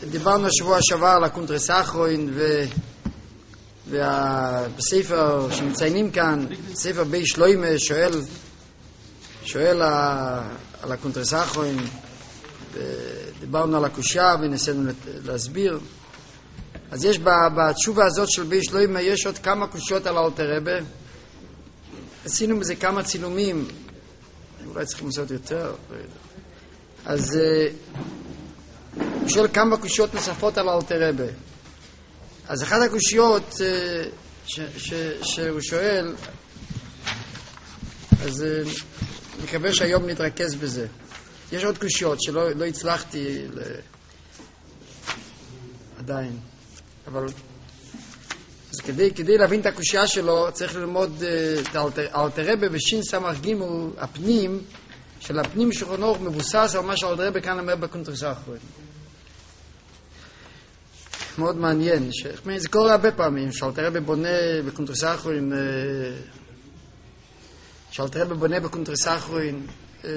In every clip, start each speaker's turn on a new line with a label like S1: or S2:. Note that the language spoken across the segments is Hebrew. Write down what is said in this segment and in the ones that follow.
S1: דיברנו השבוע שעבר על הקונטרס אחרון ובספר שמציינים כאן, ספר בי שלוימה, שואל על הקונטרס אחרון, דיברנו על הקושיה וניסינו להסביר. אז יש בתשובה הזאת של בי שלוימה יש עוד כמה קושיות על אלתר רבי. עשינו בזה כמה צילומים, אולי צריכים לעשות יותר. אז הוא שואל כמה קושיות נוספות על אלתר רבי. אז אחת הקושיות שהוא שואל, אז מקווה שהיום נתרכז בזה. יש עוד קושיות שלא הצלחתי עדיין, אבל אז כדי להבין את הקושיה שלו צריך ללמוד את אלתר רבי בשין סמך ג' הפנים של הפנים שולחן אורוך מבוסס על מה שאלתר רבי כאן אומר בקונטרס האחרון. מאוד מעניין, זה קורה הרבה פעמים, שאלתר רבי בונה בקונטרס האחרון, שאלתר רבי בונה בקונטרס האחרון,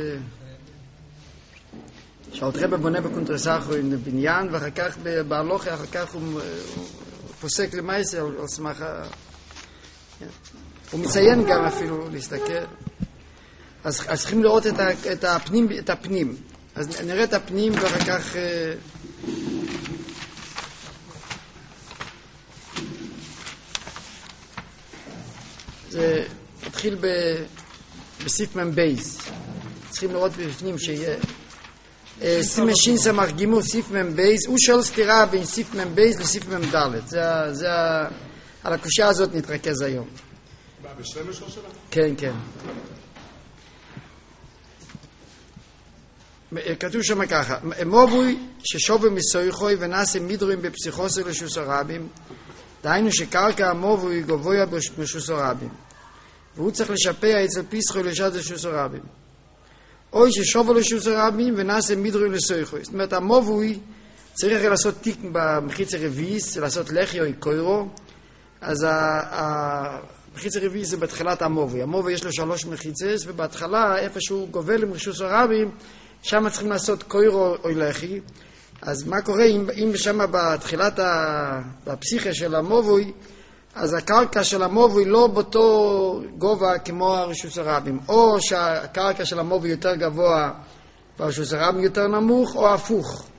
S1: שאלתר רבי בונה בקונטרס האחרון בניין, ואחר כך בהלוכה, אחר כך הוא פוסק למעשה על סמך, הוא מציין גם אפילו להסתכל. אז צריכים לראות את הפנים. אז נראה את הפנים ואחר כך זה מתחיל בסיף מבייס. צריכים לראות בפנים שיהיה סימשין סמך גימור סיף מבייס. הוא שואל סתירה בין סיף מבייס לסיף מבדלת. זה על הקושיה הזאת נתרכז היום.
S2: בשלמש או שלה?
S1: כן, כן. כתוב שם ככה, מובוי ששובו מסויכוי ונעשה מידורים בפסיכוסי לשוס הרבים, דהיינו שקרקע המובוי גבוה בשוס הרבים, והוא צריך לשפע אצל פיסחוי לשד לשוס הרבים. או ששובו לשוס הרבים ונעשה מידורים לסויכוי. זאת אומרת, המובוי צריך לעשות תיק במחיץ הרביעיס, לעשות לחי או קוירו, אז המחיץ הרביעיס זה בתחילת המובוי. המובוי יש לו 3 מחיצס, ובהתחלה, איפה שהוא גובל עם רשוס הרבים, שם צריכים לעשות קוירו או לחי. אז מה קורה אם שם בתחילת הפסיכה של המובוי, אז הקרקע של המובוי לא באותו גובה כמו הרשוס הרבים, או שהקרקע של המובוי יותר גבוה והרשוס הרבים יותר נמוך, או הפוך.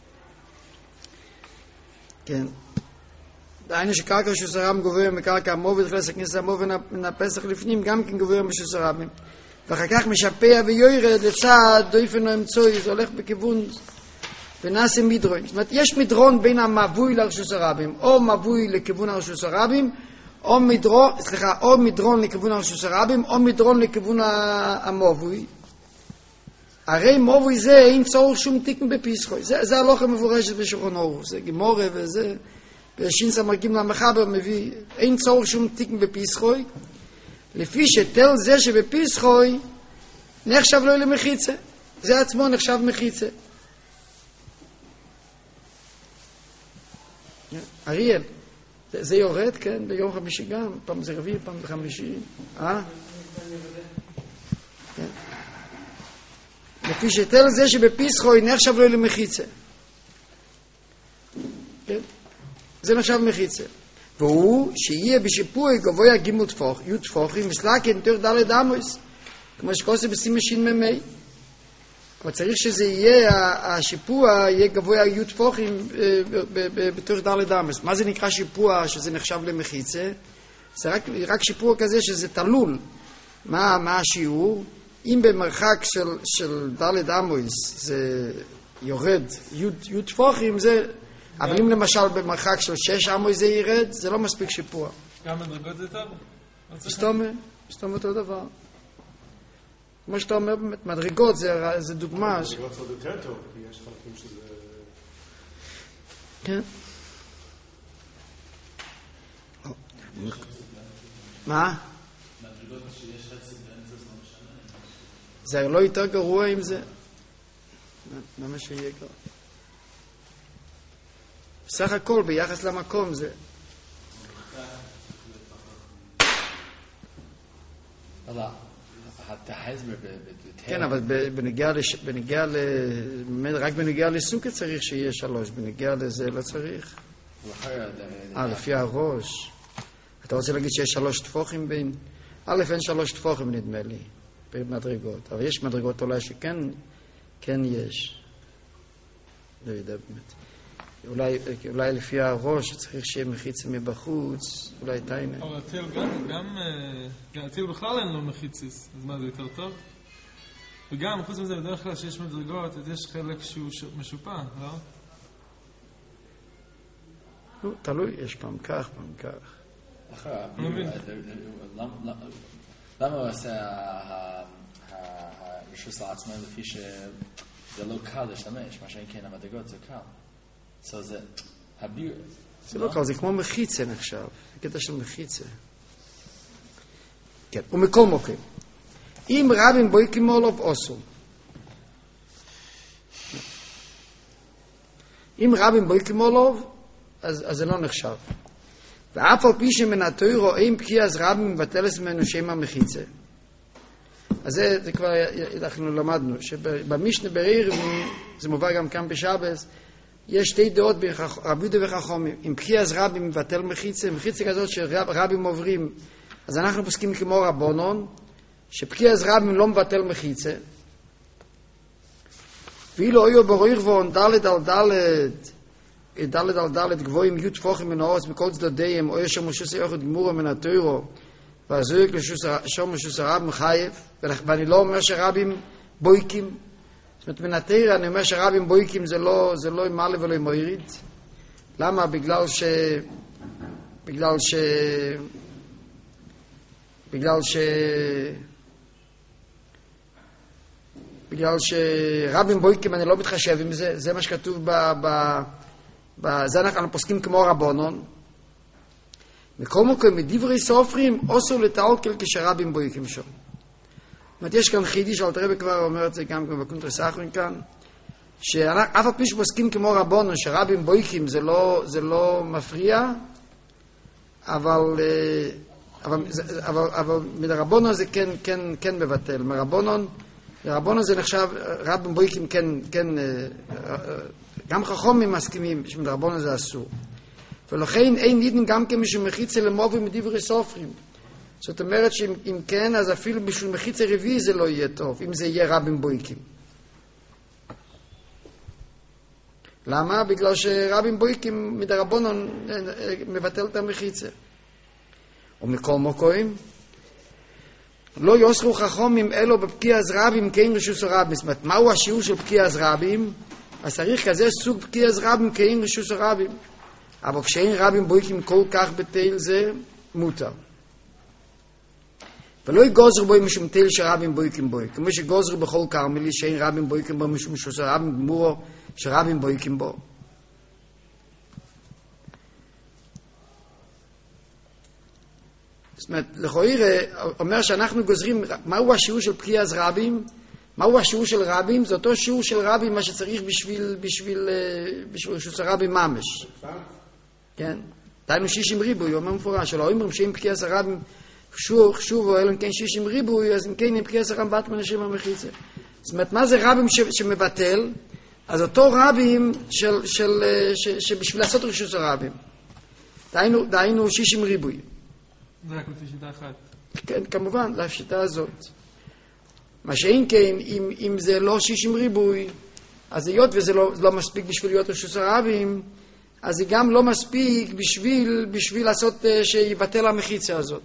S1: כן. דהיינו שקרקע רשוס הרבים גבוה מקרקע המובוי, תחילת הכניסה המובוי מן הפסח לפנים גם כן גבוה ברשוס הרבים. ואחר כך משפע ויורד לצד דויפנו אמצוי, זה הולך בכיוון ונעשה מדרון. זאת אומרת, יש מדרון בין המבוי לרשוס הרבים, או מבוי לכיוון הרשוס הרבים, או מדרון לכיוון הרשוס הרבים, או מדרון לכיוון המובוי. הרי מובוי זה אין צורך שום תיקן בפיסחוי. זה הלוך המפורשת בשולחן אורוך, זה גמורה וזה, בשין סמכים למחבר מביא, אין צורך שום תיקן בפיסחוי, לפי שתל זה שבפיסחוי נחשב לו למחיצה. זה עצמו נחשב מחיצה. אריאל, זה יורד, כן? ביום חמישי גם. פעם זה רביעי, פעם זה חמישי. כן. לפי שתל זה שבפיסחוי נחשב לו למחיצה. כן? זה נחשב מחיצה. והוא שיהיה בשיפוי גבוה גימל תפוח, י' תפוחים, מסלקן תור ד' עמוס, כמו שקוסה בסימשין ממי. אבל צריך שזה יהיה, השיפוע יהיה גבוה י' תפוחים בתור ד' עמוס. מה זה נקרא שיפוע שזה נחשב למחיצה? זה רק שיפוע כזה שזה תלול. מה השיעור? אם במרחק של ד' עמוס זה יורד י' תפוחים, זה... אבל אם למשל במרחק של 6 עמוס זה ירד, זה לא מספיק שיפוע.
S2: גם מדרגות זה טוב?
S1: סתום אותו דבר. כמו שאתה אומר, מדרגות זה דוגמה.
S2: מדרגות זה יותר טוב, כי יש חלקים שזה...
S1: כן. מה?
S3: מדרגות שיש חצי באמצע זה לא משנה.
S1: זה לא יותר גרוע עם זה? למה שיהיה גרוע? בסך הכל ביחס למקום זה
S3: אבל ההסבר
S1: כן, אבל רק בנגיע לסוכה צריך שיהיה 3, בנגיע לזה לא צריך. לפי הראש. אתה רוצה להגיד שיש 3 תפוחים בין? אין 3 תפוחים נדמה לי, במדרגות. אבל יש מדרגות אולי שכן יש. לא יודע באמת. אולי לפי הראש צריך שיהיה מחיצה מבחוץ, אולי תיינה.
S2: אבל הציל בכלל אין לו מחיציס, אז מה זה יותר טוב? וגם, חוץ מזה, בדרך כלל שיש מדרגות, אז יש חלק שהוא משופע, לא?
S1: לא, תלוי, יש פעם כך, פעם כך.
S3: למה הוא עושה הרשוס לעצמו לפי שזה לא קל להשתמש, מה שאין כן המדרגות זה קל. זה הביר.
S1: זה לא קל, זה כמו מחיצה נחשב, זה קטע של מחיצה. כן, ומכל מוקם. אם רבים בויקים מולוב אוסו. אם רבים בויקים מולוב, אז זה לא נחשב. ואף על פי שמן התוירו אין פקיע אז רבים מבטלס ממנו שם המחיצה. אז זה כבר אנחנו למדנו, שבמשנה בריר, זה מובא גם כאן בשבס, יש 2 דעות בין רבי יהודה וחכמים. אם פקיע אז רבים מבטל מחיצה, מחיצה כזאת שרבים עוברים, אז אנחנו פוסקים כמו רבונון, שפקיע אז רבים לא מבטל מחיצה. ואילו היו ברור ואון דלת על דלת גבוהים י' תפוחים מן האורץ מכל צדדיהם, או יש שם משוס יחד גמורה מן התוירו, והזויק לשום משוס הרב מחייב, ואני לא אומר שרבים בויקים, זאת אומרת, מן התוירה אני אומר שרבים בויקים זה לא עם מעלה ולא עם מויריד. למה? בגלל שרבים בויקים אני לא מתחשב עם זה, זה מה שכתוב זה אנחנו פוסקים כמו רבונון. מכל מקום, מדברי סופרים, אוסר לתעוקל כשרבים בויקים שם. זאת אומרת, יש כאן חידיש, אלתר רבי כבר אומר את זה גם בקונטרס האחרון כאן, שאף על פי שפוסקים כמו רבונון, שרבים בויקים זה לא מפריע, אבל מרבונון זה כן מבטל. מרבונון זה נחשב, רבים בויקים כן, גם חכמים מסכימים שמדרבונון זה אסור. ולכן אין ניתן גם כמשהו מחיצה למובי מדברי סופרים. זאת אומרת שאם כן, אז אפילו בשביל מחיצה רביעי זה לא יהיה טוב, אם זה יהיה רבים בויקים. למה? בגלל שרבים בויקים מדרבונון מבטל את המחיצה. ומכל מקום, לא יוסרו חכמים אלו בפקיע אז רבים כאין רשוס הרבים. זאת אומרת, מהו השיעור של פקיע אז רבים? אז צריך כזה סוג פקיע אז רבים כאין רשוס הרבים. אבל כשאין רבים בויקים כל כך בתיל זה מותר. ולא יגוזרו בו משום תיל שרבים בויקים בו. כמו שגוזרו בכל קרמלי שאין רבים בויקים בו משום רשוס הרבים גמורו שרבים בויקים בו. זאת אומרת, לכאורה אומר שאנחנו גוזרים, מהו השיעור של פקיע אז רבים? מהו השיעור של רבים? זה אותו שיעור של רבים מה שצריך בשביל רשוס הרבים ממש. כן? דיינו 60 ריבוי, אומר מפורש, שלא אומרים שאם פקיע אז רבים חשוב, אלא אם כן 60 ריבוי, אז אם כן אם פקיע אז רבים בת מנשים המחיצה. זאת אומרת, מה זה רבים שמבטל? אז אותו רבים שבשביל לעשות רשוס הרבים. דיינו 60 ריבוי.
S2: זה רק לפי שיטה אחת.
S1: כן, כמובן, לשיטה הזאת. מה שאין כן, אם זה לא 60 ריבוי, אז היות וזה לא מספיק בשביל להיות רשוס הרבים, אז זה גם לא מספיק בשביל לעשות שיבטל המחיצה הזאת.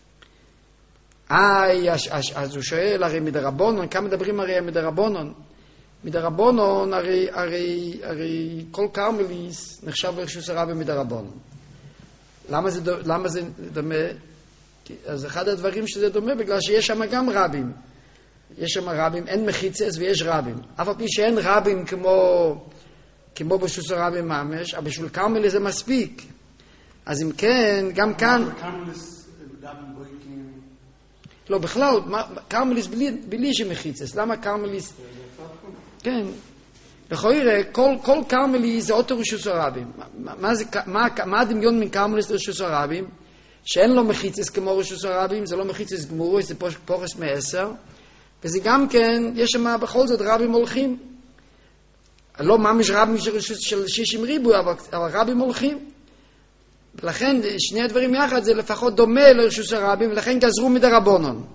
S1: אז הוא שואל, הרי מדרבונון, כמה מדברים הרי מדרבונון? מדרבונון, הרי כל קרמליס נחשב רשוס הרבים מדרבונון. למה זה דומה? אז אחד הדברים שזה דומה, בגלל שיש שם גם רבים. יש שם רבים, אין מחיצס ויש רבים. אף על פי שאין רבים כמו בשוס הרבים ממש, אבל בשביל קרמליס זה מספיק. אז אם כן, גם כאן...
S2: קרמליס רבים בויקים...
S1: לא, בכלל, קרמליס בלי שמחיצס. למה קרמליס... כן. לכאורה, כל קרמליס זה אותו רשוס הרבים. מה הדמיון מן קרמליס לרשוס הרבים? שאין לו מחיצס כמו רשוס הרבים, זה לא מחיצס גמורו, זה פורס מ10, וזה גם כן, יש שם בכל זאת רבים הולכים. לא ממש רבים של 60 ריבוי, אבל רבים הולכים. ולכן שני הדברים יחד זה לפחות דומה לרשוס הרבים, ולכן גזרו מדרבנן.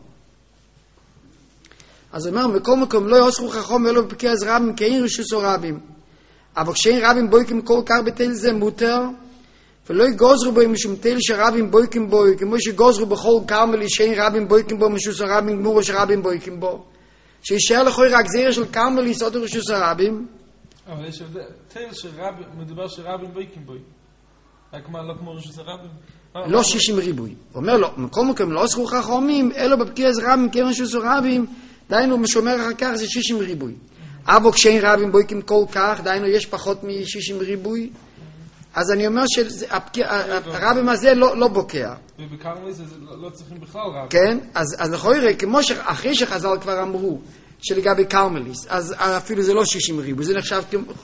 S1: אז הוא אומר, מכל מקום לא יאסרו חכם ולא בפקיע אז רבים, כי אין רשוס הרבים. אבל כשאין רבים בויקים כל כך בתל זה מותר, ולא יגוזרו בו משום תל שרבים בויקים בו, כמו שגוזרו בכל קרמלי שאין רבים בויקים בו, משום הרבים גמורו שרבים בויקים בו. שישאר לכוי רק זרע של קרמלי סוד רשוס הרבים.
S2: אבל יש הבדל, תל שרבים, מדובר שרבים בויקים בו. רק מה, לא כמו רשוס הרבים?
S1: לא 60 ריבוי. הוא אומר לו, מכל מקום לא אסרו חכמים, אלו בפקיע אז רבים, כי רשוס הרבים, דיינו משומר אחר כך זה 60 ריבוי. אבל כשאין רבים בויקים כל כך, דיינו יש פחות מ-60 ריבוי, אז אני אומר שהרבים הזה לא בוקע.
S2: ובקרמלי זה לא צריכים בכלל רבים.
S1: כן, אז לכאורה, כמו שאחרי שחז"ל כבר אמרו, שלגבי קרמליס, אז אפילו זה לא 60 ריבוי, זה נחשב,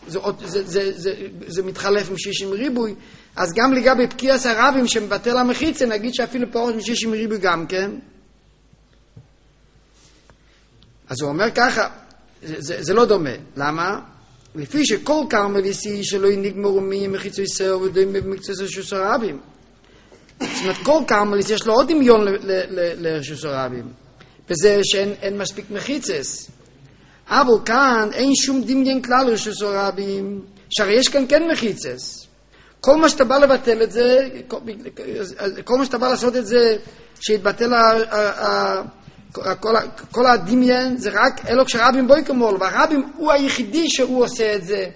S1: זה מתחלף עם 60 ריבוי, אז גם לגבי פקיעס הרבים שמבטל המחיצה, נגיד שאפילו פחות מ-60 ריבוי גם, כן? אז הוא אומר ככה, זה לא דומה. למה? לפי שכל קרמליסי שלא נגמרו ממחיצו ישראל ודוים במקצוע רשוס הרבים. זאת אומרת, כל קרמליסי יש לו עוד דמיון לרשוס הרבים. וזה שאין מספיק מחיצס. אבל כאן אין שום דמיון כלל לרשוס הרבים. שהרי יש כאן כן מחיצס. כל מה שאתה בא לבטל את זה, כל מה שאתה בא לעשות את זה, שיתבטל כל הדמיין, זה רק אלו כשרבים בוי כמול, והרבים הוא היחידי שהוא עושה את זה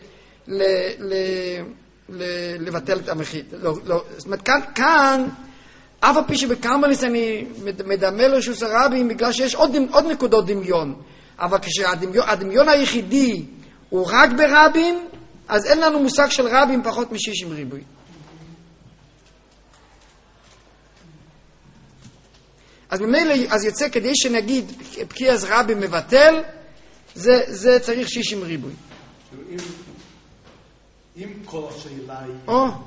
S1: לבטל את המחית. זאת אומרת, כאן, אף הפי שבקרמליס אני מדמה לרשוס הרבים, בגלל שיש עוד נקודות דמיון, אבל כשהדמיון היחידי הוא רק ברבים, אז אין לנו מושג של רבים פחות מ-60 ריבוי. אז ממילא, אז יוצא כדי שנגיד פקיע אז רבי מבטל, זה צריך 60 ריבוי.
S4: אם כל השאלה היא...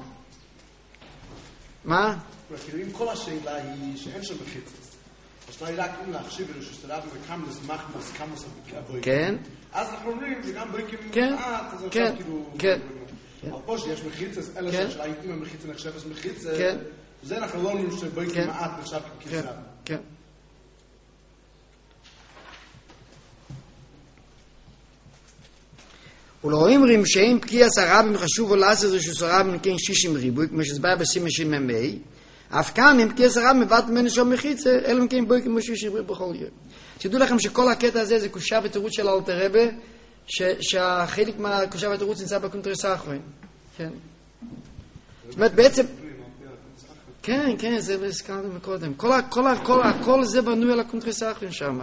S1: מה?
S4: אם כל השאלה היא שאין שם מחיצס, אז לא רק אם להחשיב לרשוס הרבי וקמלס מחמס כמוס הבויקים.
S1: כן.
S4: אז אנחנו אומרים שגם בויקים מעט, אז
S1: כן,
S4: עכשיו כאילו...
S1: כן.
S4: אבל פה שיש מחיצס, אלא שהשאלה אם המחיצה נחשבת מחיצה,
S1: כן.
S4: זה אנחנו לא אומרים שבויקים מעט נחשב ככיסה.
S1: כן. ולא אומרים שאין פקיעס הרבים חשוב או לעשות רשוס הרבים כן 60 ריבוי, כמו שסבר בסימן של ממי, אף כאן אם פקיעס הרבים מבט ממנו שום מחיצה, אלא כן בוי כמו 60 ריבוי בכל יום. תדעו לכם שכל הקטע הזה זה קושה ותירוץ של אלתר רבי, שהחלק מהקושה ותירוץ נמצא בקונטרס האחרון. כן. זאת אומרת בעצם... כן, זה הזכרנו מקודם. כל זה בנוי על הקונטרס האחרון שם.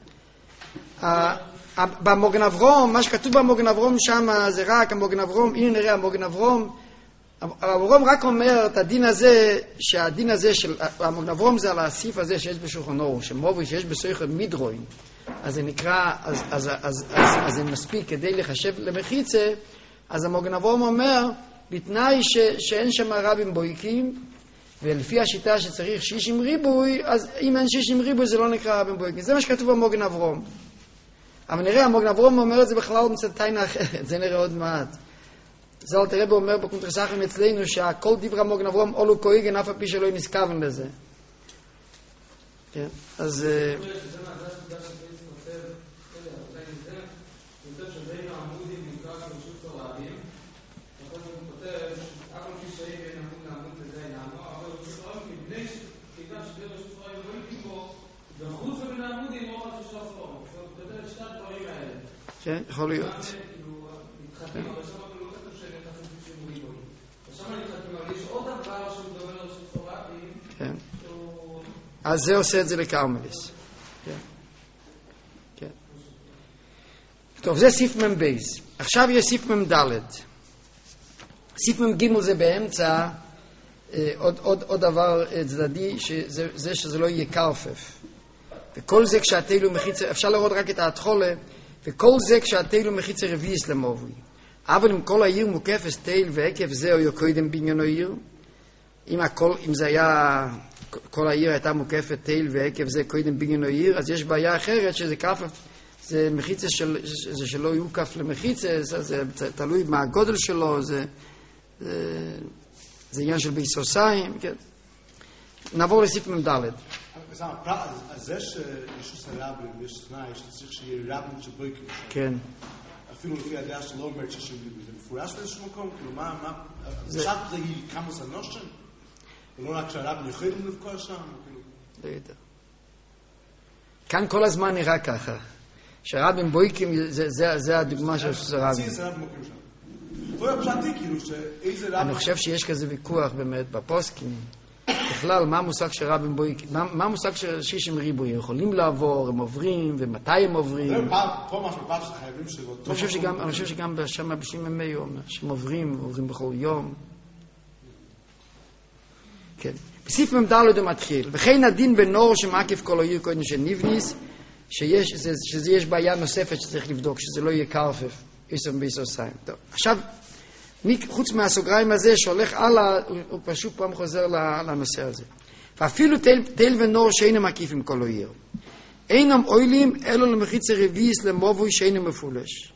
S1: במוגן אברום, מה שכתוב במוגן אברום שם זה רק המוגן אברום, הנה נראה המוגן אברום. אברום רק אומר את הדין הזה, שהדין הזה של המוגן אברום זה על הסעיף הזה שיש בשולחן אור, שמובי שיש בסויכות מדרוין. אז זה נקרא, אז זה מספיק כדי לחשב למחיצה, אז המוגן אברום אומר, בתנאי שאין שם רבים בויקים, ולפי השיטה שצריך 60 ריבוי, אז אם אין 60 ריבוי זה לא נקרא רבים בויקים. זה מה שכתוב במוגן אברום. אבל נראה, המוגן אברום אומר את זה בכלל מצד תיינה אחרת, זה נראה עוד מעט. זה אלתר רבי אומר בקונטרס האחרון אצלנו, שהכל דברי המוגן אברום אולו קויגן, אף הפי שלא נזכוון לזה. כן, אז... כן, יכול להיות. כן. אז זה עושה את זה לקרמליס. כן. טוב, זה סיף מבייז. עכשיו יש סיף ממדלד. סיף ממגימל זה באמצע עוד דבר צדדי, שזה לא יהיה קרפף. וכל זה כשהתלו מחיצה, אפשר לראות רק את ההתחולה, וכל זה כשהתלו מחיצה רביעיס למובוי. אבל אם כל העיר מוקפת תל ועקב זה או יוקוידם בניין העיר, אם זה היה, כל העיר הייתה מוקפת תל ועקב זה קוידם בניין העיר, אז יש בעיה אחרת שזה זה מחיצה זה שלא יוקף למחיצה, זה תלוי מה הגודל שלו, זה עניין של ביסוסיים, כן. נעבור לסעיף מ"ד.
S4: אז זה שישוס הרבים, יש תנאי שצריך שיהיה רבים שבויקים.
S1: כן.
S4: אפילו לפי הדעה שלא אומרת שזה מפורש באיזשהו מקום, כאילו מה, עכשיו זה היא כמוס הנושן? ולא רק שהרבים יכולים לבקוע שם?
S1: לא יודע. כאן כל הזמן נראה ככה. שהרבים בויקים, זה הדוגמה של שישוס הרבים. אני חושב שיש כזה ויכוח באמת בפוסקים. בכלל, מה המושג של רבים בויקים? מה המושג של 60 ריבוי? יכולים לעבור, הם עוברים, ומתי הם עוברים? אני חושב שגם שם בשם ימי אומר, שהם עוברים בכל יום. כן. בסעיף מ"ד הוא מתחיל. וכן הדין בנור שמקיף כל העיר קודם שנבניס, שזה יש בעיה נוספת שצריך לבדוק, שזה לא יהיה קרפף, איסם ביסוסיים. טוב, עכשיו, חוץ מהסוגריים הזה שהולך הלאה, הוא פשוט פעם חוזר לנושא הזה. ואפילו תל ונור שאינם מקיפים כל העיר. אינם אוילים אלו למחיצה רביעיס למובוי שאינם מפולש.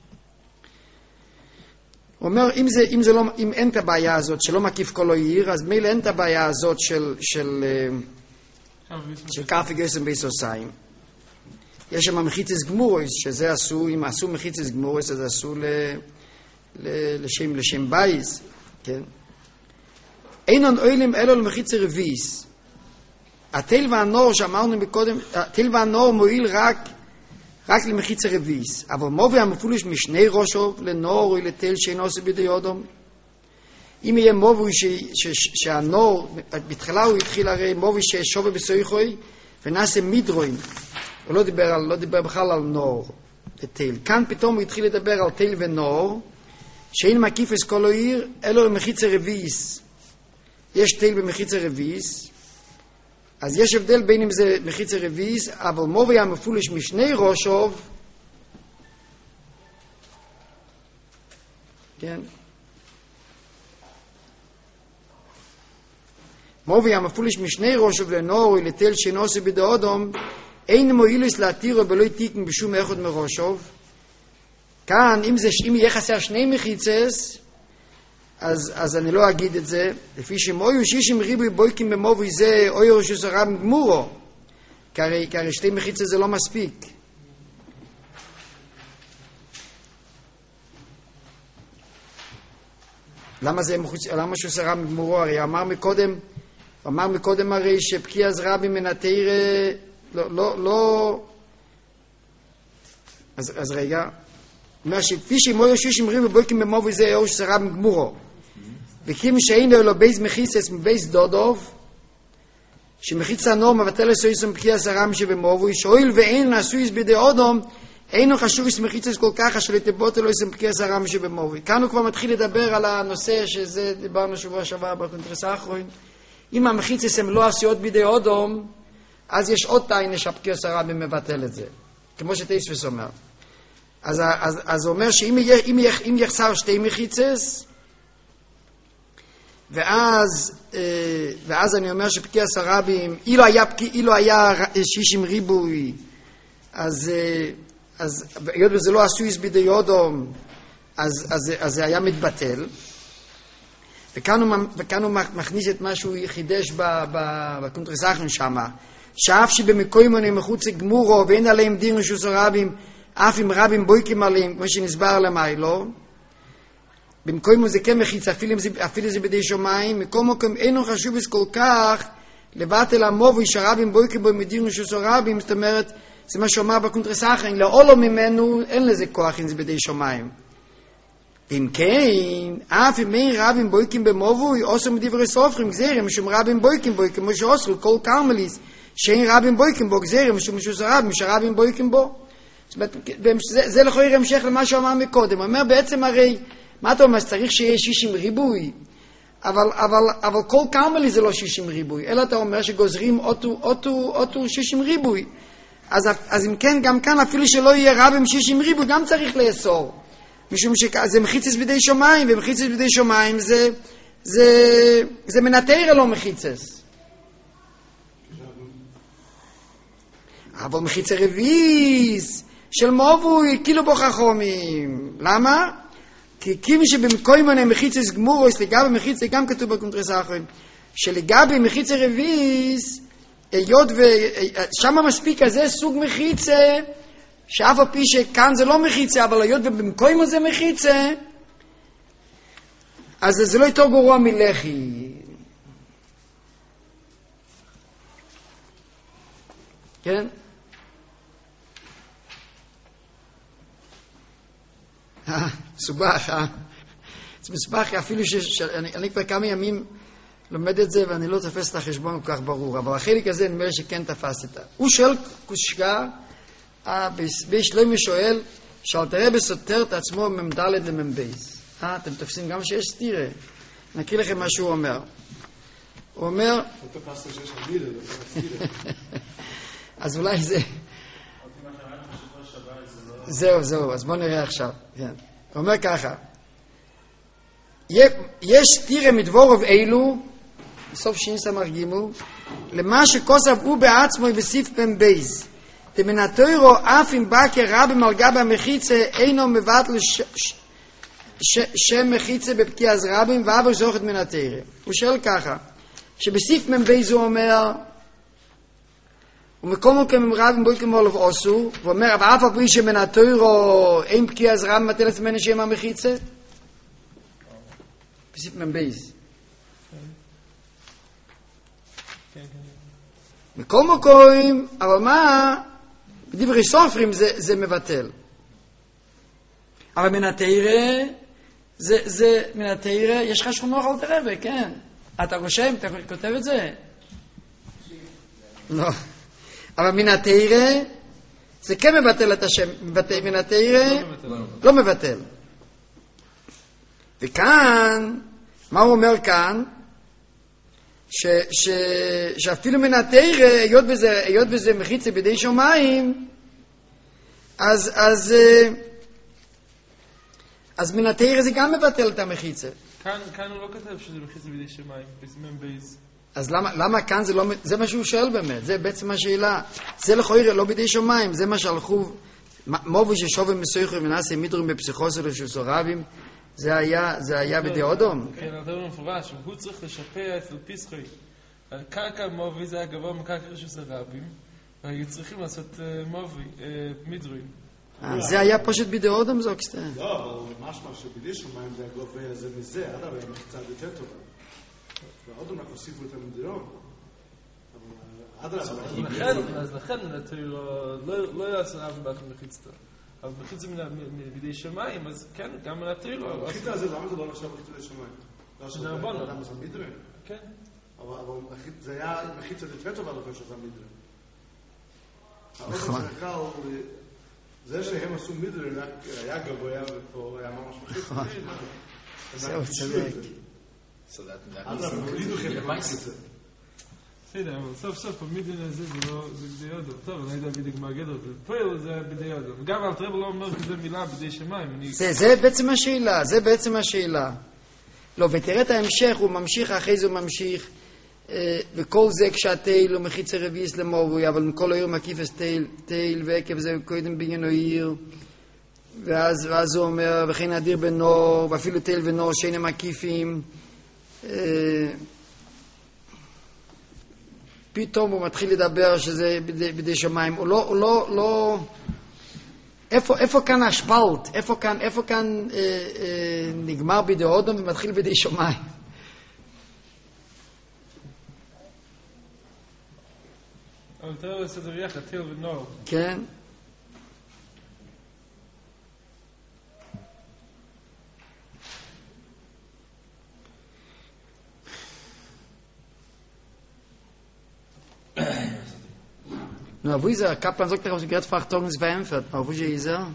S1: הוא אומר, אם אין את הבעיה הזאת שלא מקיף כל העיר, אז מילא אין את הבעיה הזאת של קרפי גסם ביסוסיים. יש שם מחיצס גמורוס, שזה עשו, אם עשו מחיצס גמורוס, אז עשו לשם בייס, כן? אינן אוילים אלו למחיצה רביעיס. התל והנור שאמרנו מקודם, התל והנור מועיל רק למחיצה רביעיס. אבל מובי המפולש משני ראשו לנור או לתל שאינו עושה בידי אודום. אם יהיה מובי שהנור, בתחילה הוא התחיל הרי מובי ששובה בסויכוי ונעשה מדרוין. הוא לא דיבר בכלל על נור לתל. כאן פתאום הוא התחיל לדבר על תל ונור, שאין מקיפס כל העיר, אלו למחיצה רביעיס. יש תל במחיצה רביעיס, אז יש הבדל בין אם זה מחיצה רביעיס, אבל מובי המפולש משני ראשוב, כן? מובי המפולש משני ראשוב לנור ולתל שאינו עושה בידי אודום, אין מועילוס להתירו בלא תיקן בשום אחד מראשוב. כאן, אם יהיה חסר שני מחיצס, אז אני לא אגיד את זה. לפי שמויו 60 ריבוי בויקים במובוי זה, אוי רשוס הרבים גמורו. כי הרי שתי מחיצס זה לא מספיק. למה שוס הרבים גמורו? הרי אמר מקודם הרי שפקיע אז רבי מנתר, לא. אז רגע. אומר שכפי שמויו 60 ריבוי בויקים במובוי זה, אוי רשוס הרבים גמורו. וכיוון שאין לו בייס מחיצס מבייס דודוב, שמחיצה נור מבטל לסויסם פקיע סרם שבמובוי, שאויל ואין נעשויס בידי אודום, אינו חשוביס מחיצס כל כך, אשר לתבות לו יסם פקיע סרם שבמובוי. כאן הוא כבר מתחיל לדבר על הנושא, שזה דיברנו שבוע שעבר בקונטרס האחרון. אם המחיצס הם לא עשויות בידי אודום, אז יש עוד טענה שהפקיע סרם מבטל את זה. כמו שטייספס אומר. אז הוא אומר שאם יחסר שתי מחיצס, ואז אני אומר שפקיע סרבים, אילו היה 60 ריבוי, אז היות וזה לא עשויס בידי אודום, אז זה היה מתבטל. וכאן הוא מכניס את מה שהוא חידש בקונטרס האחרון שמה, שאף שבמקוימון הם מחוץ לגמורו ואין עליהם דין רשוס הרבים, אף אם רבים בויקים עליהם, כמו שנסבר למיילו, במקום זה כן מחיץ, אפילו זה בידי שמיים, מקום מקום אינו חשוב כל כך לבטל המובוי שהרבים בויקים בו מדין רשוס הרבים, זאת אומרת, זה מה שאומר בקונטרס האחרון, לעולו ממנו אין לזה כוח אם זה בידי שמיים. אם כן, אף אם אין רבים בויקים במובוי, עושה מדברי סופרים, גזירים, משום רבים בויקים בו, כמו שעושה כל קרמליס, שאין רבים בויקים בו, גזירים, משום רשוס הרבים, שרבים בויקים בו. זה לכאורה המשך למה שאומר מקודם. אומר בעצם הרי, מה אתה אומר? צריך שיהיה 60 ריבוי. אבל כל קרמלי זה לא 60 ריבוי. אלא אתה אומר שגוזרים אוטו 60 ריבוי. אז אם כן, גם כאן אפילו שלא יהיה רב עם 60 ריבוי, גם צריך לאסור. משום שזה מחיצס בידי שמיים, ומחיצס בידי שמיים זה מנתר לא מחיצס. אבל מחיצה רביעיס, של מובוי כאילו בו חכומים. למה? כי כיוון שבמקום מנה מחיצס גמורוס לגבי מחיצה גם כתוב בקונטרס האחרון שלגבי מחיצה רביס היות ושם מספיק הזה סוג מחיצה שאף על פי שכאן זה לא מחיצה אבל היות ובמקום הזה מחיצה אז זה לא יותר גרוע מלחי. כן? מסובך, זה מסובך אפילו שאני כבר כמה ימים לומד את זה ואני לא תופס את החשבון כל כך ברור, אבל החלק הזה נראה שכן תפס את זה. הוא שואל קושקה, בשלומי שואל, שאלתר רבי סותר את עצמו ממד' לממבייס. אתם תופסים גם שיש סתירה. נקריא לכם מה שהוא אומר. הוא אומר...
S4: אתה תפסת שיש המילה, לא סתירה.
S1: אז אולי זה... זהו, אז בואו נראה עכשיו. כן. הוא אומר ככה, יש סתירה מדבורוב אילו, בסוף שין סמך גימו, למה שכוסף הוא בעצמו בסיף ממבייס. דמנתוירו אף אם בא כרבי מלגה במחיצה אינו מבטל שם מחיצה בפקיע אז רבים ואבו זוכת מן התירה. הוא שואל ככה, שבסיף ממבייס הוא אומר ומקומו כמרבים בוי כמולב עושו הוא אומר אבל אף הפרי שמנתוירו אין פקיע אז רבים מטל את מנה שם המחיצה בסיף ממבייס מקומו קוים אבל מה בדברי סופרים זה מבטל. אבל מן התירה, מן התירה, יש לך שכונוך על תרבה, כן. אתה רושם, אתה כותב את זה? לא. אבל מן התירה, זה כן מבטל את השם, מן התירה, לא מבטל. וכאן, מה הוא אומר כאן? שאפילו מן התירה, היות בזה מחיצה בידי שמיים, אז מן התירה זה גם מבטל את המחיצה.
S2: כאן הוא לא כתב שזה מחיצה בידי שמיים, ממבייס.
S1: אז למה כאן זה לא, זה מה שהוא שואל באמת, זה בעצם השאלה. זה לכאורה לא בידי שמיים, זה מה שהלכו, מובו ששובים מסויכו ומנסים מידרים בפסיכוסו לשוסורבים, זה היה בידי אודום.
S2: כן, אתה אומר מפורש, הוא צריך לשפע אצל פיסחוי. הקרקע מובי זה היה גבוה מקרקע לשוסורבים, והיו צריכים לעשות מובי, מידרים.
S1: זה היה פשוט בידי אודום זוקסטה.
S4: לא, אבל משמע שבידי שמיים זה הגובה הזה מזה, עד אבל הם קצת יותר טובה. והאודום רק הוסיפו את המדירון.
S2: אז לכן לא יעשה אף באחד מחיצתו. אז מחיצה בידי שמיים, אז כן, גם מנתרי לו.
S4: המחיצה הזה, למה זה לא נחשב מחיצה בידי שמיים?
S2: זה רבון.
S4: אדם עשה מידרים?
S2: כן.
S4: אבל זה היה מחיצה יותר טובה לפני שעשה מידרים.
S1: נכון.
S4: זה שהם עשו מידרים היה גבוה ופה היה ממש מחיצה.
S1: זהו, צדק.
S2: בסדר, אבל סוף המידין הזה זה בידי אודום. טוב, אני יודע בידי גמר גדר, פועל זה בידי אודום. גם אל תראה לא אומר כזה מילה בידי שמיים.
S1: זה בעצם השאלה. לא, ותראה את ההמשך, הוא ממשיך, אחרי זה הוא ממשיך, וכל זה כשהתיל הוא מחיצה רביס למובוי, אבל מכל העיר מקיפס תיל, ועקב זה קודם בניינו עיר, ואז הוא אומר, וכן אדיר בנור, ואפילו תיל ונור שאינם מקיפים, פתאום הוא מתחיל לדבר שזה בידי שמיים, הוא לא, איפה כאן השפלט, איפה כאן נגמר בידי אודום ומתחיל בידי שמיים?
S2: אבל תראה לסדר יחד, תיל ונור.
S1: כן. Na, wo ist er? Kaplan sagt, dass er gerade Fachtagen ist verämpft. Aber wo ist er?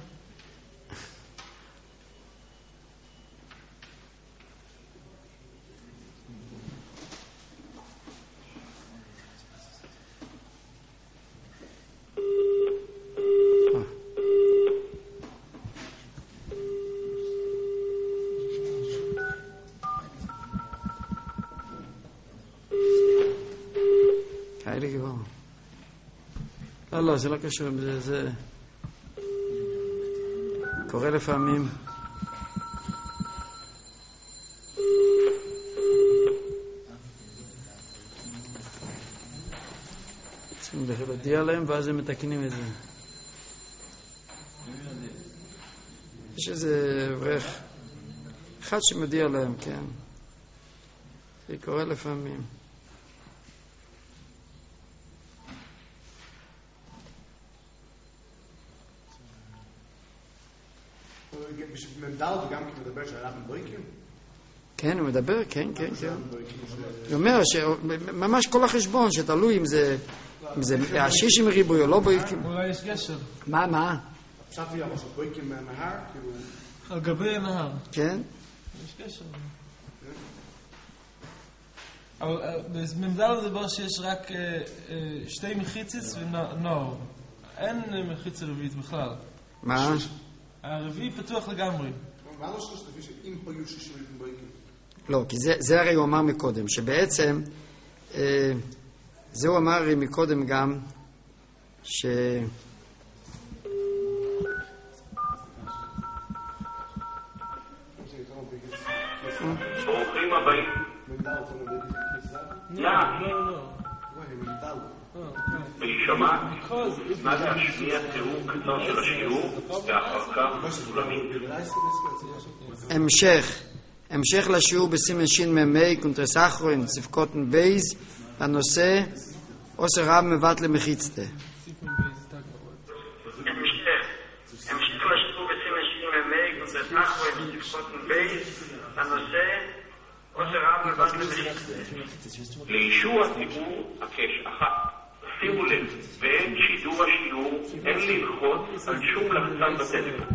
S1: לא, זה לא קשור עם זה, קורה לפעמים. צריכים להודיע להם ואז הם מתקנים את זה. יש איזה אברך אחד שמודיע להם, כן. זה קורה לפעמים.
S4: מנדל וגם מדבר שהרב בויקים?
S1: כן, הוא מדבר, כן. הוא אומר שממש כל החשבון שתלוי אם זה השישים ריבוי או לא בויקים.
S2: אולי יש גשר.
S1: מה?
S4: פשטתי אבל שבויקים מהנהר, כאילו...
S2: על גבי הנהר.
S1: כן.
S2: יש קשר. אבל במדל זה דבר שיש רק שתי מחיציס ונור. אין מחיצה רביעית בכלל.
S1: מה?
S2: הרביעי פתוח לגמרי.
S4: מה לא שלושת לפי שאם פה יהיו 60 ריבוי בויקים?
S1: לא, כי זה הרי הוא אמר מקודם, שבעצם זה הוא אמר הרי מקודם גם ש...
S5: ברוכים הבאים. בהישמע, נא להשמיע תיאור קצר של השיעור, ואחר כך סולמים.
S1: המשך לשיעור בסימן ש"מ קונטרס אחרון, צפקותן בייז, הנושא עושר רב מבט למחיצתה.
S5: המשך לשיעור בסימן ש"מ קונטרס אחרון, צפקותן בייז, הנושא עושר רב מבט למחיצתה. לאישור התיאור הקש אחת. שימו לב, בעת שידור השיעור אין ללחוץ על שום לחצן בטלפון.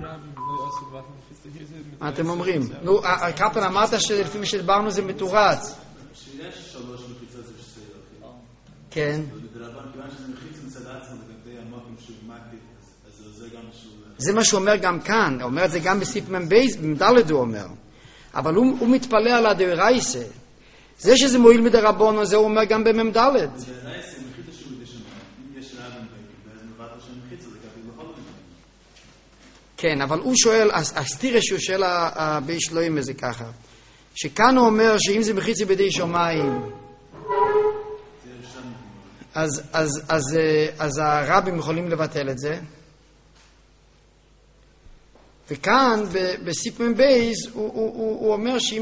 S1: מה אתם אומרים? נו, קפלן אמרת שלפי מה שדיברנו זה מתורץ.
S6: שיש 3 מחיצות זה 2 דרכים.
S1: כן.
S6: בדרבן, כיוון שזה מחיץ מצד עצמו לגבי המקום שהוא מקפיד, אז זה גם שהוא...
S1: זה מה שהוא אומר גם כאן, הוא אומר את זה גם בסיף מבייס, במדלת הוא אומר. אבל הוא מתפלא על הדאורייסה. זה שזה מועיל מדרבון, זה הוא אומר גם בממדלת.
S6: דאורייסה, מחיצה שהוא מדשמע, אם יש רב עם בייקים, ואז מבט השם מחיצה, זה כפי בכל מיני.
S1: כן, אבל הוא שואל, הסתירה שהוא שואל הבי שלוים זה ככה, שכאן הוא אומר שאם זה מחיצה בידי שמיים, אז הרבים יכולים לבטל את זה, וכאן בסיפמן בייז הוא אומר שאם...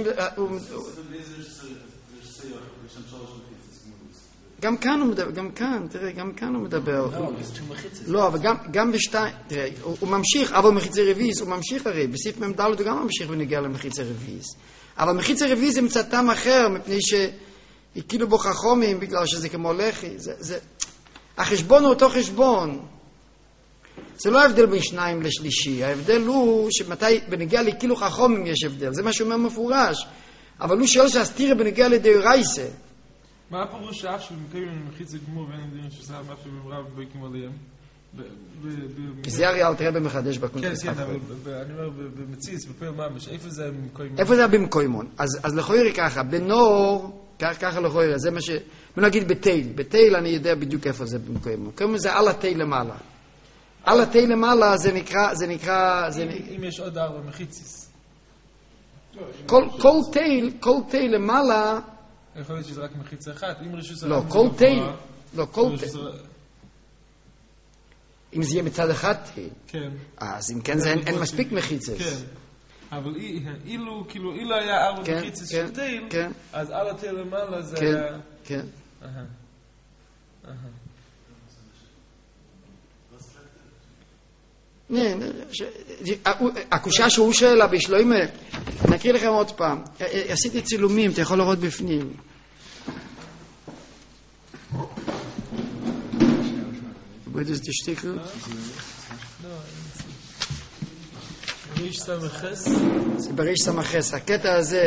S1: גם כאן הוא מדבר, תראה, גם כאן הוא מדבר. לא, אבל גם בשתיים, תראה, הוא ממשיך, אבל מחיצה רביעיס, הוא ממשיך הרי, בסיף מ"ד הוא גם ממשיך ונגיע למחיצה רביעיס. אבל מחיצה רביעיס זה מצאתם אחר, מפני שהקילו בו חכומים, בגלל שזה כמו לחי. החשבון הוא אותו חשבון. זה לא ההבדל בין שניים לשלישי, ההבדל הוא שמתי בנגיע לקילו חכומים יש הבדל, זה מה שאומר מפורש. אבל הוא שואל שהסתירה בנגיע לדאורייסה.
S2: מה הפירוש שאף שהוא מקיים עם מחיצה גמור ואין דין שזה מה שבמרב בויקים עליהם?
S1: כי זה הרי אל תראה במחדש בקונטרס.
S2: כן, אבל אני אומר במציץ, בפעל ממש, איפה זה במקוימון?
S1: איפה זה במקוימון? אז לכוירי ככה, בנור, ככה לכוירי, זה מה ש... בוא נגיד בתיל, בתיל אני יודע בדיוק איפה זה במקוימון. כמו זה על התיל למעלה. על התיל למעלה זה נקרא...
S2: אם יש עוד 4 מחיציס.
S1: כל תיל למעלה...
S2: יכול להיות שזה רק מחיצה אחת, אם רשוס...
S1: לא, כל תיל, אם זה יהיה מצד אחד תיל, אז אם כן אין מספיק מחיצס.
S2: כן, אבל אילו היה 4 מחיצס של תיל, אז על התיל למעלה זה היה...
S1: כן. הקושה שהוא שואל בשלוים, נקריא לכם עוד פעם. עשיתי צילומים, אתה יכול לראות בפנים. בואי תשתיקו.
S2: בריש סמכס.
S1: זה בריש סמכס. הקטע הזה,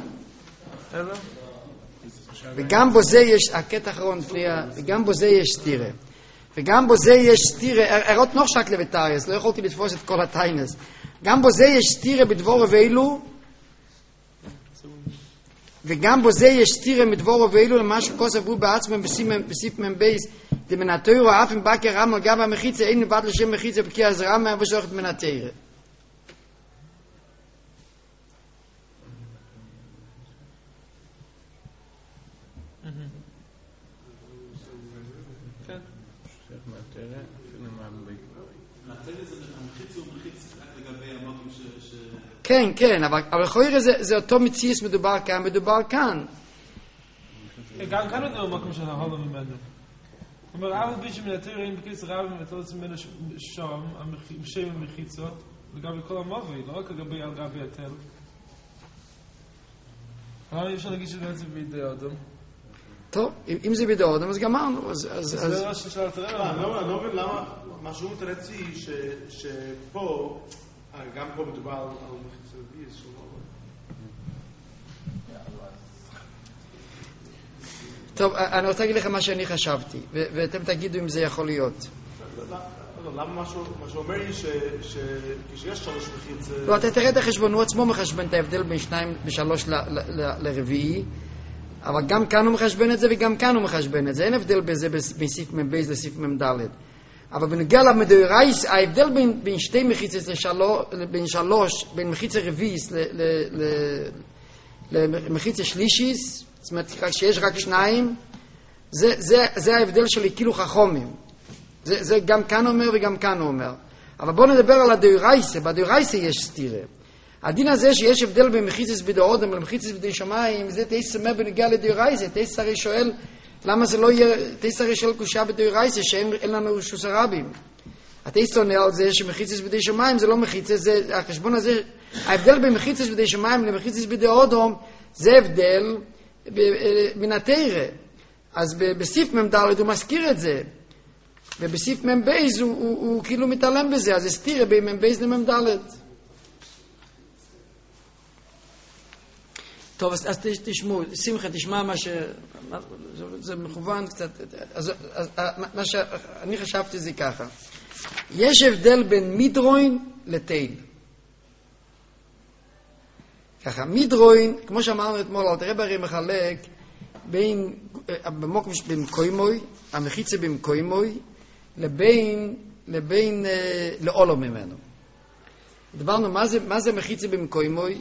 S1: וגם בו זה יש, הקטע האחרון, וגם בו זה יש סתירה. וגם בו זה יש סתירה, הרות נוח שק לביטריאס, לא יכולתי לתפוס את כל הטיינס. גם בו זה יש סתירה בדבור ואילו, וגם בו זה יש סתירה מדבור ואילו, למה שכוס עברו בעצמם בסיף מבייס, דמנתוירו, אף אם בקר רם על גב המחיצה, אין נבט לשם מחיצה, בקי הזרם מהבשוכת מנתירה.
S2: כן.
S6: מהטלס המחיץ הוא מחיץ רק לגבי המקום
S1: כן, כן, אבל חוירה זה אותו מציאס מדובר כאן.
S2: גם כאן עוד המקום של ההולו ממנו. אומר, אבל בישי מן התירים בקיס רב ותולץ ממנו שם, שם המחיצו, לגבי כל המובי, לא רק לגבי על גבי התל. אבל אי אפשר להגיד שזה בעצם בידי אדם.
S1: טוב, אם זה בידי אדם, אז גמרנו.
S2: זה לא ראש של התראה.
S4: אני לא מבין למה, מה שהוא מתרצי, שפה, גם פה מדובר על מחיצה רביעית, שהוא לא...
S1: טוב, אני רוצה להגיד לך מה שאני חשבתי, ואתם תגידו אם זה יכול להיות.
S4: למה מה שאומר לי שכשיש 3 מחיץ...
S1: לא, אתה תראה את החשבון, הוא עצמו מחשבן את ההבדל בין 2 ו3 לרביעי, אבל גם כאן הוא מחשבן את זה וגם כאן הוא מחשבן את זה. אין הבדל בזה מסיף מבייס לסיף ממד'. אבל בנוגע למדוירייס, ההבדל בין 2 מחיצות בין 3, בין מחיצה רביעיס למחיצה שלישיס, זאת אומרת, שיש רק 2, זה ההבדל של כאילו חכומים. זה גם כאן אומר וגם כאן אומר. אבל בואו נדבר על הדאורייסה. בדאורייסה יש סתירה. הדין הזה שיש הבדל בין מחיצס בידי אודם ולמחיצס בידי שמיים, זה תייס אומר בנוגע לדאורייסה. תייס הרי שואל, למה זה לא יהיה, תייס הרי שואל קושה בדאורייסה, שאין לנו רשוס הרבים. התייס עונה על זה שמחיצס בידי שמיים זה לא מחיצס, זה החשבון הזה, ההבדל בין מחיצס בידי שמיים למחיצס בידי אודם, זה הבדל מן התירה. אז בסיף ממד' הוא מזכיר את זה. ובסיף ממבייז הוא כאילו מתעלם בזה, אז הסתירה בין ממבייז לממד'. טוב, אז תשמעו, שמחה, תשמע מה זה מכוון קצת, אז מה שאני חשבתי זה ככה. יש הבדל בין מדרוין לתייל. ככה, מדרוין, כמו שאמרנו אתמול, אל תראה ברי מחלק בין קוימוי, המחיצה בין קוימוי, לבין לעולו ממנו. דברנו, מה זה מחיצה בין קוימוי?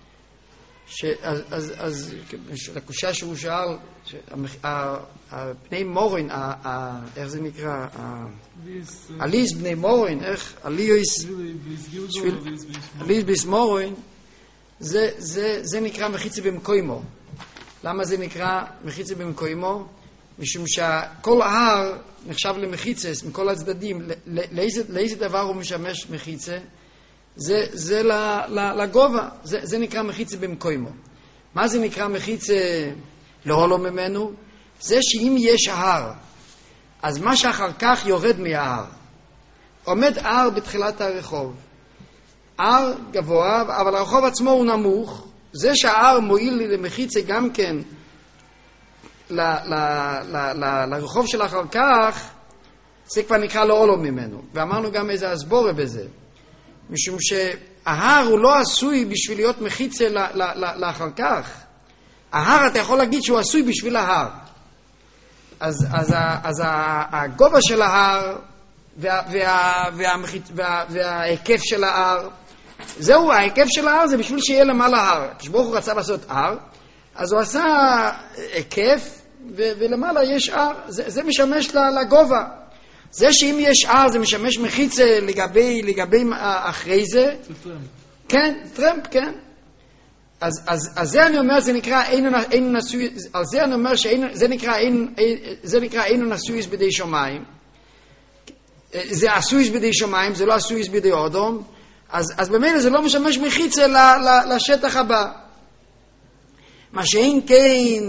S1: אז לקושה שהוא שאל, פני מורין, איך זה נקרא? אליס בני מורין, איך? אליס ביס מורין, זה נקרא מחיצה במקוימו. למה זה נקרא מחיצה במקוימו? משום שכל ההר נחשב למחיצס מכל הצדדים. לאיזה דבר הוא משמש מחיצה? זה לגובה. זה נקרא מחיצה במקוימו. מה זה נקרא מחיצה להולו ממנו? זה שאם יש ההר, אז מה שאחר כך יורד מההר. עומד הר בתחילת הרחוב. הר גבוה, אבל הרחוב עצמו הוא נמוך. זה שההר מועיל לי למחיצה גם כן לרחוב של אחר כך, זה כבר נקרא להולו ממנו. ואמרנו גם איזה הסבורה בזה. משום שההר הוא לא עשוי בשביל להיות מחיצה לאחר כך. ההר אתה יכול להגיד שהוא עשוי בשביל ההר. אז הגובה של ההר וההיקף של ההר, זהו, ההיקף של ההר זה בשביל שיהיה למעלה הר. כשברוך הוא רצה לעשות הר, אז הוא עשה היקף ולמעלה יש הר, זה משמש לגובה. זה שאם יש הר זה משמש מחיצה לגבי אחרי זה. כן, טרמפ, כן. אז זה אני אומר, זה נקרא אין נשוי, על זה אני אומר זה נקרא אין נשוי בידי שמיים. זה עשוי בידי שמיים, זה לא עשוי בידי אדום. אז במילא זה לא משמש מחיצה לשטח הבא. מה שאין כן,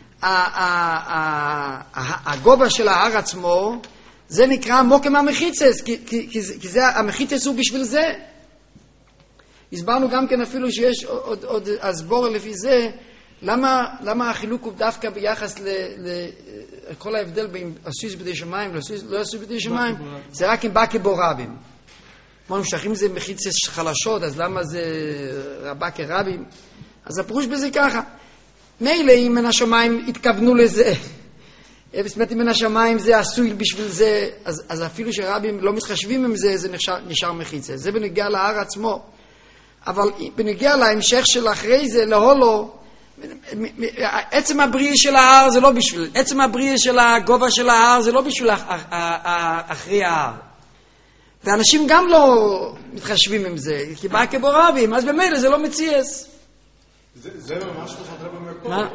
S1: הגובה של ההר עצמו, זה נקרא מוקם המחיצס, כי המחיצס הוא בשביל זה. הסברנו גם כן אפילו שיש עוד הסבור לפי זה, למה החילוק הוא דווקא ביחס לכל ההבדל בין עשוי בידי שמיים ולא עשוי בידי שמיים, זה רק אם בא כבורבים. אמרנו שייכים זה מחיצס חלשות, אז למה זה רבה כרבים? אז הפירוש בזה ככה. מילא אם מן השמיים התכוונו לזה, זאת אומרת אם מן השמיים זה עשוי בשביל זה, אז אפילו שרבים לא מתחשבים עם זה, זה נשאר מחיצה. זה בנגיע להר עצמו. אבל בנגיע להמשך של אחרי זה, להולו, עצם הבריאה של ההר זה לא בשביל, עצם הבריאה של הגובה של ההר זה לא בשביל אחרי ההר. ואנשים גם לא מתחשבים עם זה, כי בא כבורבים, אז במילא זה לא מציאס.
S4: זה ממש מחדרה במקום.
S1: מה?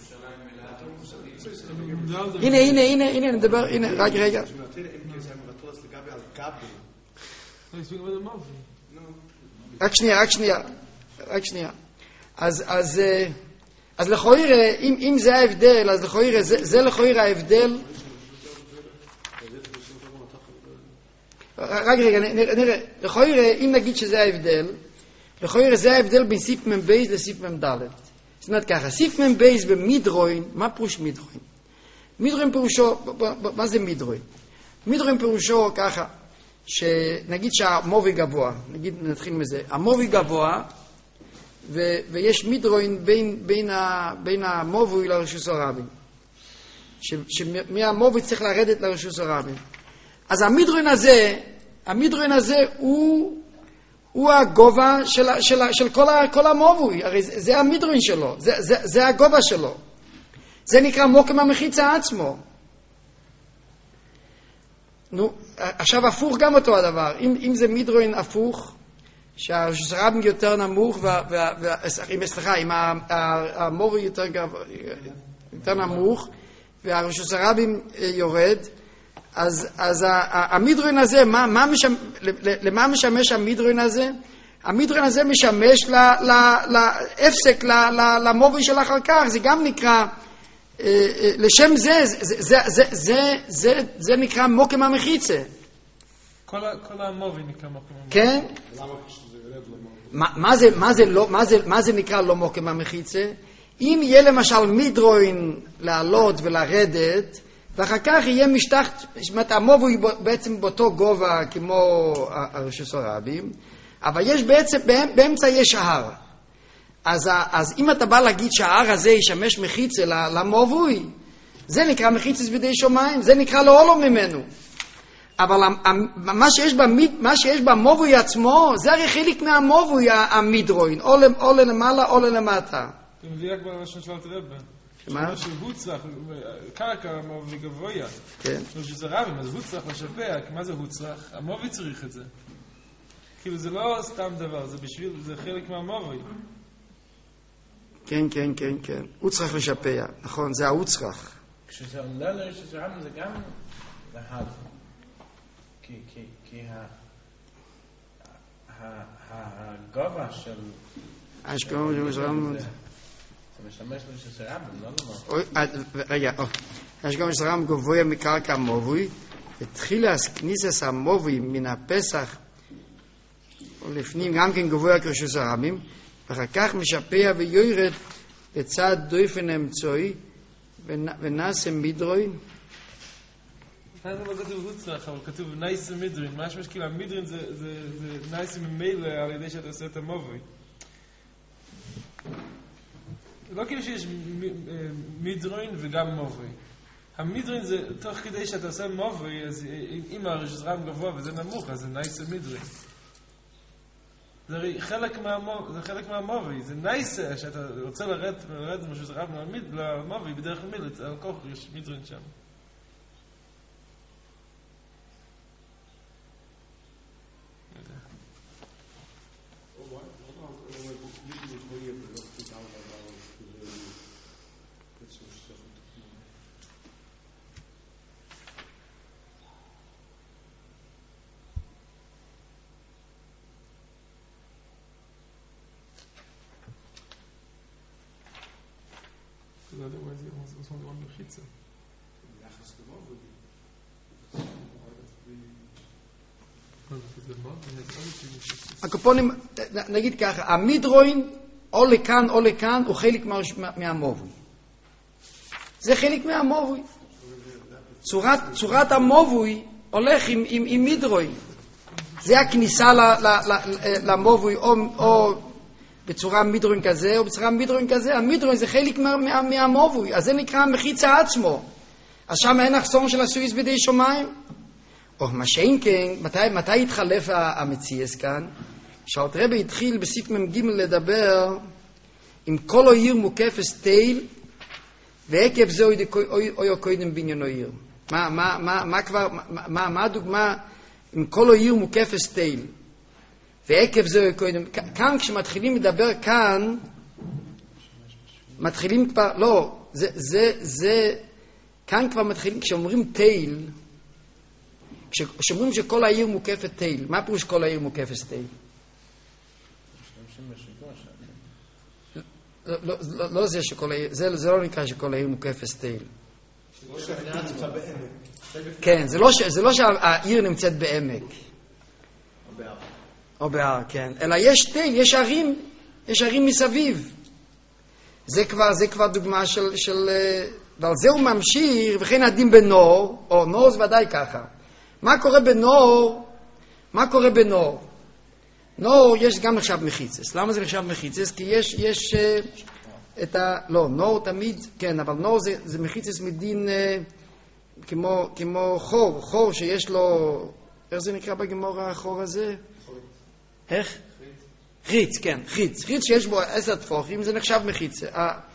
S1: הנה, נדבר, הנה, רגע. רק שנייה. אז לכוירה, אם זה ההבדל, אז לכוירה, זה לכוירה ההבדל. רגע, נראה, לכוירה, אם נגיד שזה ההבדל, לכוירה זה ההבדל בין סיף מבייז לסיף ממדלת. זאת אומרת ככה, סיף מבייז במדרוין, מה פירוש מדרוין? מדרוין פירושו, מה זה מדרוין? מדרוין פירושו ככה, שנגיד שהמובי גבוה, נתחיל מזה, המובי גבוה, ויש מדרוין בין המובי לרשוס הרבים. שמהמובי צריך לרדת לרשוס הרבים. אז המדרוין הזה הוא הגובה של כל המובי, הרי זה המדרוין שלו, זה הגובה שלו. זה נקרא מוקם המחיצה עצמו. נו, עכשיו הפוך גם אותו הדבר. אם זה מדרוין הפוך, שהרשוס הרבים יותר נמוך, אם המובי יותר נמוך, והרשוס הרבים יורד, אז המדרוין הזה, למה משמש המדרוין הזה? המדרוין הזה משמש להפסק, למובי של אחר כך. זה גם נקרא, לשם זה נקרא מוקם המחיצה.
S2: כל המובי נקרא מוקם המחיצה.
S1: כן? מה זה נקרא לא מוקם המחיצה? אם יהיה למשל מדרוין לעלות ולרדת, ואחר כך יהיה משטח, המובי הוא בעצם באותו גובה כמו הרשוס הרבים, אבל יש בעצם, באמצע יש ההר. אז אם אתה בא להגיד שההר הזה ישמש מחיצה למובי, זה נקרא מחיצה בידי שמיים, זה נקרא לא עולו ממנו. אבל מה שיש במובי עצמו, זה הרי חלק מהמובי המדרוין, או למעלה או למטה.
S2: אתה מביא רק בראשון של הרב.
S1: מה?
S2: שהוא צריך, קרקע מובי גבויה.
S1: כן.
S2: שזה רבים, אז הוא צריך לשפע, מה זה הוא צריך? המובי צריך את זה. כאילו זה לא סתם דבר, זה בשביל, זה חלק מהמובי.
S1: כן. הוא צריך לשפע, נכון, זה הוא צריך.
S3: כשזה עולה לרשוס הרבים זה גם להב. כי הגובה של...
S1: אשכרה
S3: זה משמש לרשוס הרבים, לא?
S1: רגע, אשכרה הרבים גבוה מקרקע המובי, התחיל כניסת המובי מן הפסח, ולפנים גם כן גבוה כרשוס הרבים, ואחר כך משפע ויורד בצד דויפן אמצעי, ונעשה מדרוין.
S2: כאן לא כתוב הוצלח, אבל כתוב נייס מדרין. משהו שכאילו המדרין זה נייס ממילא על ידי שאתה עושה את המובי. לא כאילו שיש מדרין וגם מובי. המדרין זה תוך כדי שאתה עושה מובי, אז אם הרשוס הרבים גבוה וזה נמוך, אז זה נייס מדרין. זה חלק מהמובי. זה נייס שאתה רוצה לרדת מהרשוס הרבים למובי, בדרך כלל על כוח יש מדרין שם.
S1: הקופונים, נגיד ככה, המדרוין או לכאן הוא חלק מהמובי. זה חלק מהמובי. צורת המובי הולך עם מדרוין. זה הכניסה למובי או בצורה מדרוין כזה או בצורה מדרוין כזה. המדרוין זה חלק מהמובי, אז זה נקרא המחיצה עצמו. אז שם אין אחסון של הסויס בידי שמיים. או מה שאין כן, מתי התחלף המציאס כאן? כשהרב התחיל בסיף מ"ג לדבר, עם כל העיר מוקפס תיל, ועקב זה אוי קודם בניין העיר. מה הדוגמה עם כל העיר מוקפס תיל? ועקב זה קודם, כאן כשמתחילים לדבר כאן, מתחילים כבר, לא, כאן כבר מתחילים, כשאומרים תיל, כשאומרים שכל העיר מוקפת תיל, מה פירוש כל העיר מוקפת תיל? לא זה שכל העיר, זה לא נקרא שכל העיר מוקפת תיל. כן, זה לא שהעיר נמצאת בעמק. או בהר, כן. אלא יש תיל, יש ערים מסביב. זה כבר דוגמה של ועל זה הוא ממשיך, וכן הדין בנור, או נור זה ודאי ככה. מה קורה בנור? נור יש גם נחשב מחיצס. למה זה נחשב מחיצס? כי יש את לא, נור תמיד, כן, אבל נור זה מחיצס מדין כמו חור שיש לו, איך זה נקרא בגמור החור הזה? איך? חיץ, כן, חיץ שיש בו 10 טפוחים, זה נחשב מחיצה.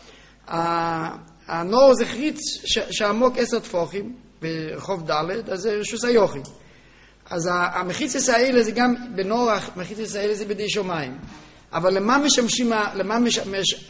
S1: הנור זה חיץ שעמוק 10 טפוחים, ברחוב ד', אז זה רשוס היוחי. אז המחיצס האלה זה גם, בנור המחיצס האלה זה בדי שמיים. אבל למה משמש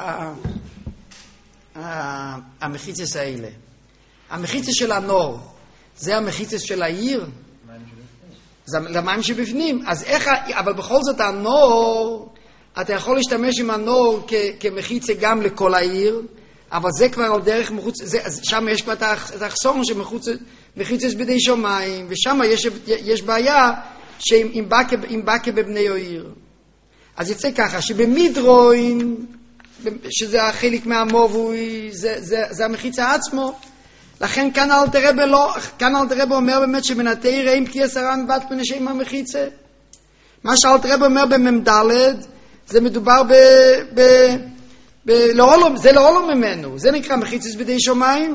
S1: המחיצס האלה? המחיצס של הנור, זה המחיצס של העיר? זה למים שבפנים. אז איך, אבל בכל זאת הנור, אתה יכול להשתמש עם הנור כמחיצה גם לכל העיר, אבל זה כבר על דרך מחוץ, שם יש כבר את האחסון שמחיצס בידי שמיים, ושם יש בעיה שאם בא כבבני העיר. אז יצא ככה, שבמדרוין, שזה החלק מהמובוי, זה המחיצה עצמו, לכן כאן אלתר רבי אומר באמת שמנתי רעים כי עשרן בת פנשי מהמחיצה. מה שאלתר רבי אומר בממדלת, זה מדובר זה לעולם ממנו, זה נקרא מחיצס בידי שמיים.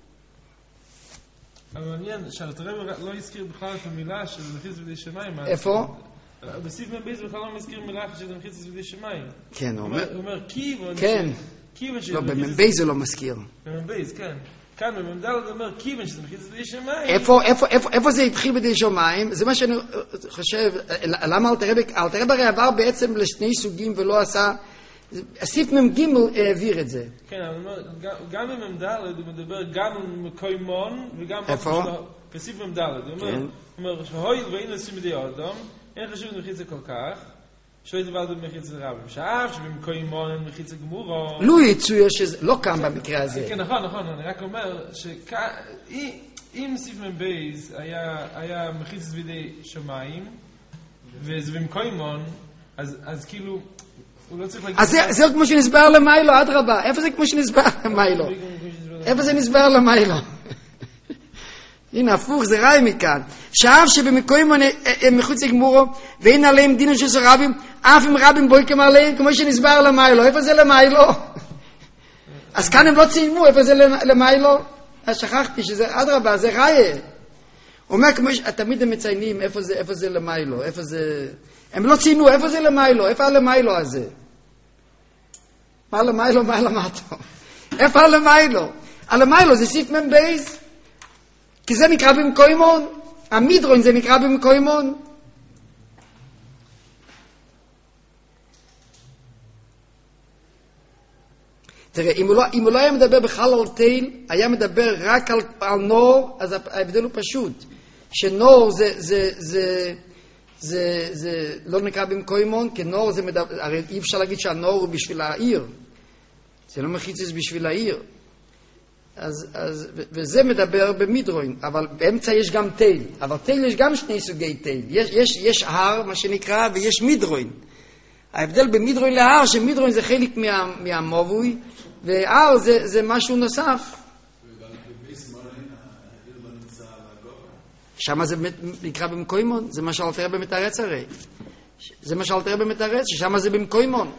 S2: אבל מעניין שאלתר רבי לא הזכיר בכלל את המילה של מחיצס בידי שמיים.
S1: איפה?
S2: בסיף מבייז בכלל לא מזכיר מילה של מחיצס בידי שמיים.
S1: כן, הוא
S2: אומר קיב.
S1: כן. לא, במבייז זה לא מזכיר.
S2: במבייז, כן. כאן בממדלת אומר קיבן שזה מחיצס בידי שמיים.
S1: איפה זה התחיל בידי שמיים? זה מה שאני חושב, למה אלתר רבי הרי עבר בעצם לשני סוגים ולא עשה, הסיף מ"ג העביר את זה.
S2: כן, אבל גם בממדלת הוא מדבר גם מקוימון וגם
S1: איפה?
S2: בסיף ממדלת. הוא אומר שהויל ואין עושים בידי אדם, אין חשוב מחיצה כל כך, שלא יתבלת במחיצה רבים. שאף שבמקוימון אין מחיצה גמורו.
S1: לא יצויר שזה לא קם במקרה הזה.
S2: כן, נכון, אני רק אומר שאם סיף מבייז היה מחיצה בידי שמיים, וזה במקוימון, אז כאילו, הוא לא צריך להגיד...
S1: אז זה כמו שנסבר למיילו, אדרבה. איפה זה כמו שנסבר למיילו? איפה זה נסבר למיילו? הנה, הפוך, זה רעי מכאן. שאף שבמקוימון הם מחוץ לגמורו, ואין עליהם דינו של רבים, אף אם רבים בויקים עליהם, כמו שנסבר למיילו. איפה זה למיילו? אז כאן הם לא ציינו, איפה זה למיילו? אז שכחתי שזה, אדרבה, זה רעי. הוא אומר, כמו תמיד הם מציינים, איפה זה למיילו, איפה זה... הם לא ציינו, איפה זה למיילו, איפה הלמיילו הזה? מה למיילו, מה למטו? איפה הלמיילו? הלמיילו זה סיף מבייז. כי זה נקרא במקוימון. המדרון זה נקרא במקוימון. תראה, אם הוא לא היה מדבר בכלל על תיל, היה מדבר רק על נור, אז ההבדל הוא פשוט. שנור זה לא נקרא במקוימון, כי נור זה מדבר, הרי אי אפשר להגיד שהנור הוא בשביל העיר. זה לא מחיצס בשביל העיר. וזה מדבר במדרוין, אבל באמצע יש גם תיל. אבל תיל יש גם שני סוגי תיל. יש הר, מה שנקרא, ויש מדרוין. ההבדל במדרוין להר, שמדרוין זה חלק מהמובוי, והר זה משהו נוסף. שם זה נקרא במקוימון, זה מה שאלתר רבי מתרץ הרי. זה מה שאלתר רבי מתרץ, ששם זה במקוימון.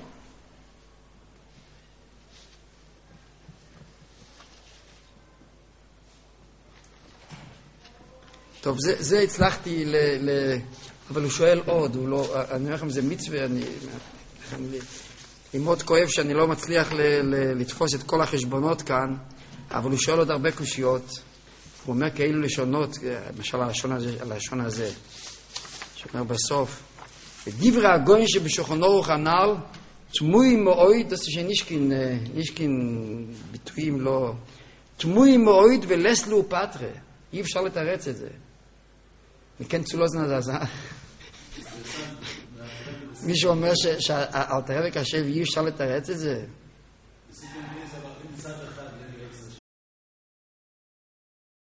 S1: טוב, זה הצלחתי אבל הוא שואל עוד, הוא לא, אני אומר לכם, זה מצווה, לי מאוד כואב שאני לא מצליח לתפוס את כל החשבונות כאן, אבל הוא שואל עוד הרבה קושיות. הוא אומר כאילו לשונות, למשל הלשון הזה, שאומר בסוף, דברי הגוין שבשולחן ערוך הנ"ל, תמוי מאוד, das ist nicht kein ביטויים לא, תמוי מאוד ולסלו פטרה, אי אפשר לתרץ את זה. וכן צולוזנה זה, מישהו אומר שהאלתר רבי קשב אי אפשר לתרץ את זה.